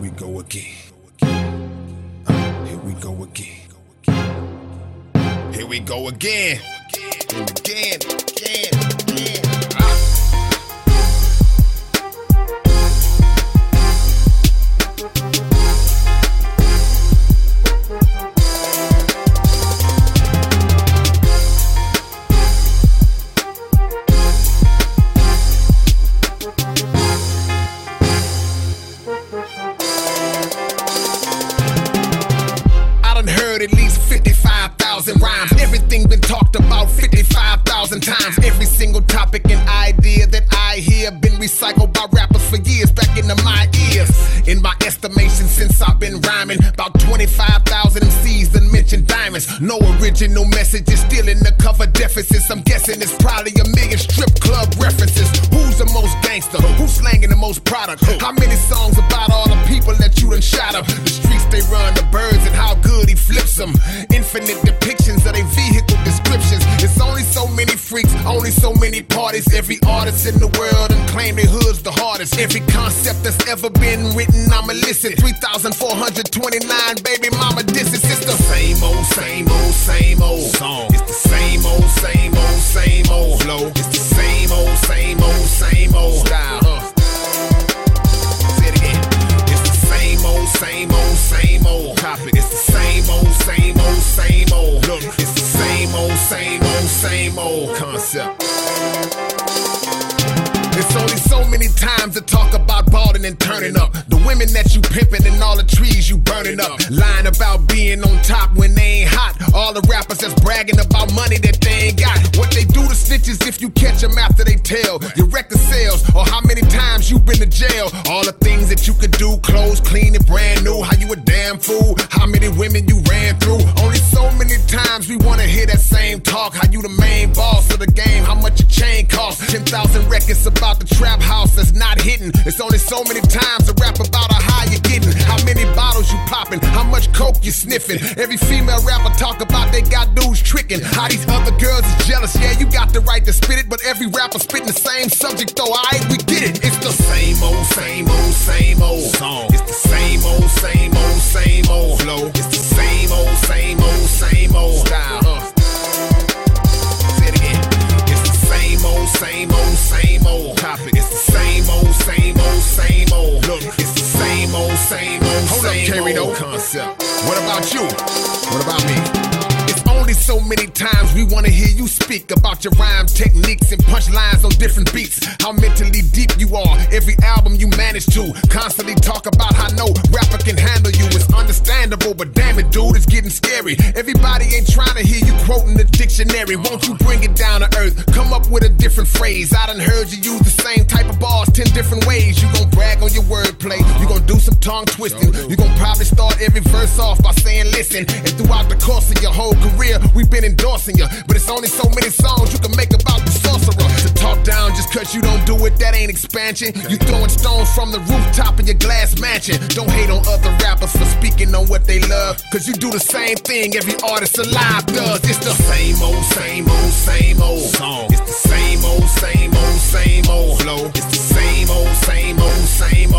we go again. Here we go again. Here we go again. Again. At least 55,000 rhymes. Everything been talked about 55,000 times. Every single topic and idea that I hear been recycled by rappers for years back into my ears. In my estimation, since I've been rhyming, about 25,000 MCs done mentioned diamonds. No original messages, still in the cover deficits. I'm guessing it's probably a million strip club references. Who's the most gangster? Who's slanging the most product? How many songs about all the people that you done shot up? The streets they run, the birds, and how good he flips them. Infinite depictions of their vehicle descriptions. It's only so many freaks, only so many parties. Every artist in the world and claim their hood's the hardest. Every concept that's ever been written, I'ma listen. 3,429, baby mama, this is just the same old song. It's the same old flow. It's the same old style. Say it again. It's the same old topic. It's the same old. Look, it's the same old concept. It's only so many times to talk about balding and turning up. The women that you pimping and all the trees you burning up. Lying about being on top when they ain't hot. All the rappers that's bragging about money that they ain't got. What they do to snitches if you catch them after they tell. Your record sales or how many times you been to jail. All the things that you could do, clothes clean and brand new. How you a damn fool, how many women you ran through. Only so many times we wanna hear that same talk. How you the main boss of the game, how much your chain costs. 10,000 records about the trap house that's not hitting. It's only so many times to rap about how high you're getting. How many bottles you popping, how much coke you sniffing. Every female rapper talk about they got dudes tricking. How these other girls is jealous, yeah, you got the right to spit it. But every rapper spitting the same subject though, alright, we get it. It's the same old song. It's the same old flow. It's the same old style. Say it again. It's the same old topic. It's the same old. Look, it's the same old. Hold up, Carriedo concept. What about you? What about me? It's only so many times we wanna hear you speak about your rhyme techniques and punchlines on different beats. How mentally deep you are. Every album you manage to constantly talk about how no rapper can handle you. It's understandable, but damn it, dude, it's getting scary. Everybody ain't trying to hear you quoting the dictionary. Won't you bring it down to earth? Come up with a different phrase. I done heard you use the same type of bars 10 different ways. You gon' brag on your wordplay. You gon' do some tongue twisting. You gon' probably start every verse off by saying listen. And throughout the course of your whole career, we've been endorsing you. But it's only so many songs you can make about the sorcerer. To talk down just cause you don't do it, that ain't expansion. You throwing stones from the rooftop of your glass mansion. Don't hate on other rappers for speaking on what they love. Cause you do the same thing every artist alive does. It's the same old song. It's the same old flow. It's the same old